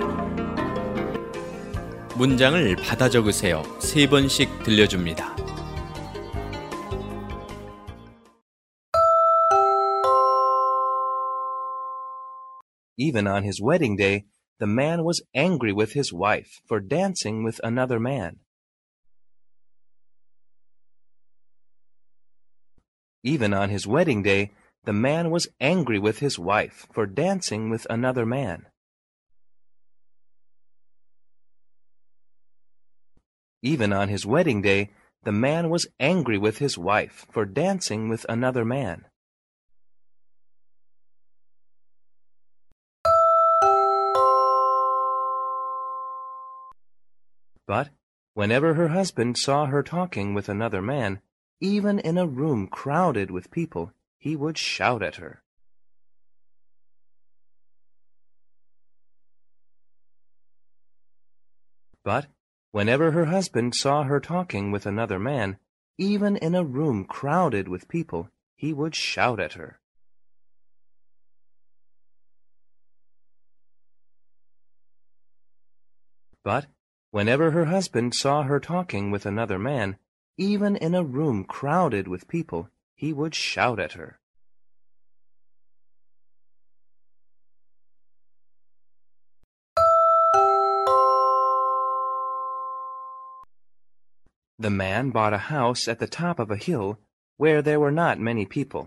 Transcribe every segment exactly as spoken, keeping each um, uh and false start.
문장을 받아 적으세요. 세 번씩 들려줍니다. Even on his wedding day, the man was angry with his wife for dancing with another man. Even on his wedding day, the man was angry with his wife for dancing with another man. Even on his wedding day, the man was angry with his wife for dancing with another man. But whenever her husband saw her talking with another man, even in a room crowded with people, he would shout at her. But whenever her husband saw her talking with another man, even in a room crowded with people, he would shout at her. But whenever her husband saw her talking with another man, even in a room crowded with people, he would shout at her. The man bought a house at the top of a hill where there were not many people.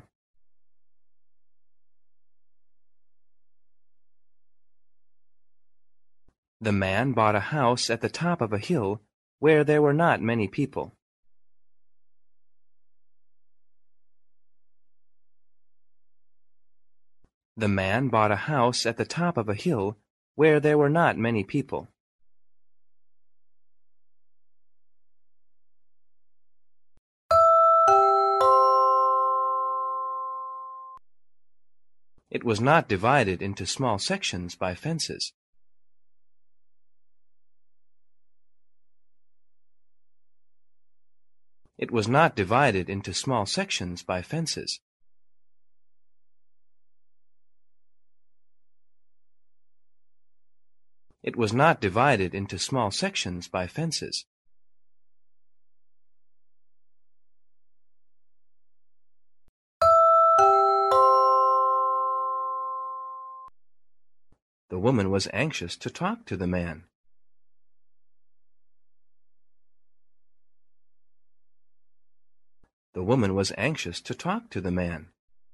The man bought a house at the top of a hill where there were not many people. The man bought a house at the top of a hill where there were not many people. It was not divided into small sections by fences. It was not divided into small sections by fences. It was not divided into small sections by fences. The woman was anxious to talk to the man. The woman was anxious to talk to the man.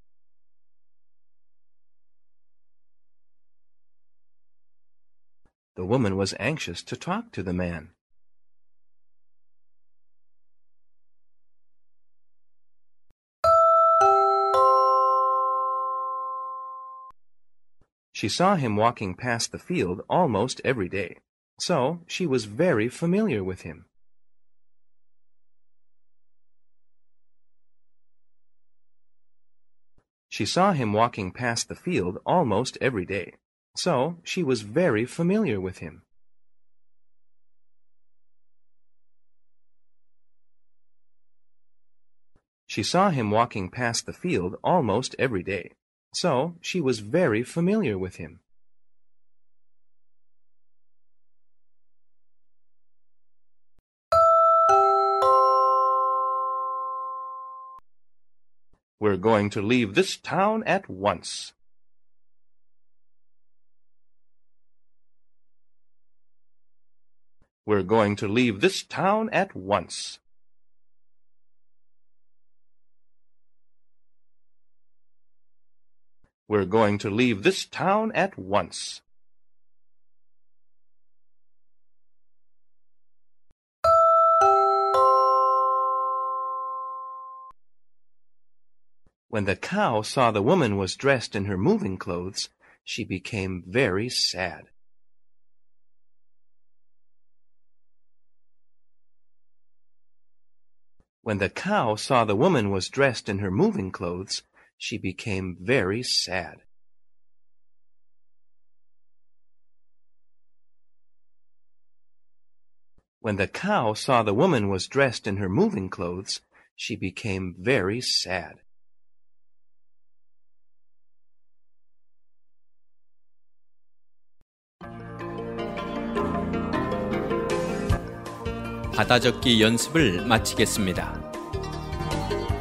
The woman was anxious to talk to the man. She saw him walking past the field almost every day, so she was very familiar with him. She saw him walking past the field almost every day, so she was very familiar with him. She saw him walking past the field almost every day, so she was very familiar with him. We're going to leave this town at once. We're going to leave this town at once. We're going to leave this town at once. When the cow saw the woman was dressed in her moving clothes, she became very sad. When the cow saw the woman was dressed in her moving clothes, she became very sad. When the cow saw the woman was dressed in her moving clothes, she became very sad. 받아적기 연습을 마치겠습니다.